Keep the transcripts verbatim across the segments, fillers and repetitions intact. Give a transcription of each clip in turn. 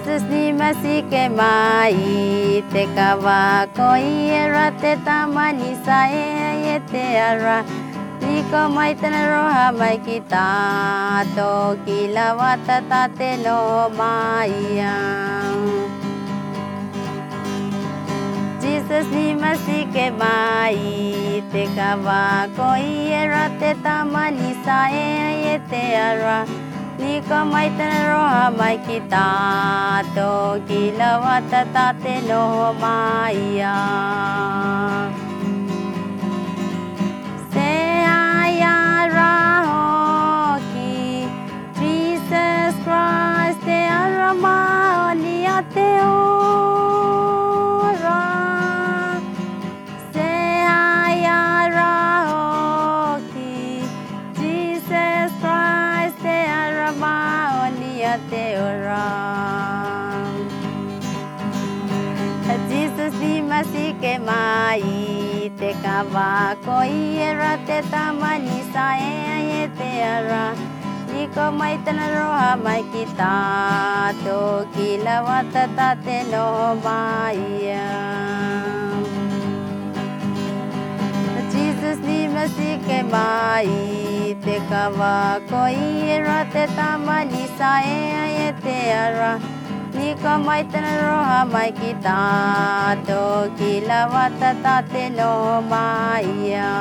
Jesus ni masike mai te kawa ko iera te tamani sa e te ara Niko mai tana roha mai ki tato ki lawata tate no maia Jesus ni masike mai te kawa ko iera te tamani sa e te ara Niko mai tana roha mai ki tato ki lawata tate no maia Se ayara hoki Jesus Christ te arama ni ate ora Se ayara hoki Jesus Christ te arama ni ate ora Jesus ni masike mai te kawa ko iera te tamani sa e te ara Niko mai tana roha mai ki tato ki lawata tate no maia Jesus ni masike mai te kawa ko iera te tamani sa e te ara Niko mai tana roha mai ki tato ki lawata tate no maia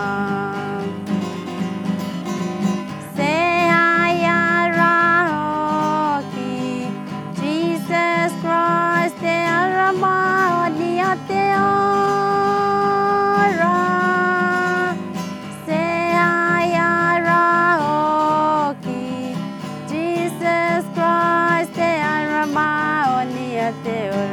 Se ayara hoki Jesus Christ te arama ni ate ora Se ayara hoki Jesus Christ te arama ni ate ora